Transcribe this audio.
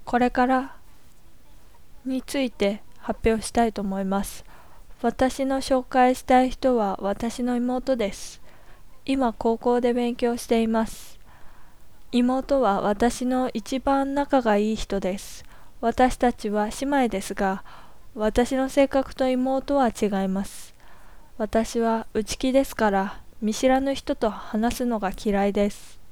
これからについて発表したいと思います。私の紹介したい人は私の妹です。今高校で勉強しています。妹は私の一番仲がいい人です。私たちは姉妹ですが、私の性格と妹は違います。私は内気ですから、見知らぬ人と話すのが嫌いです。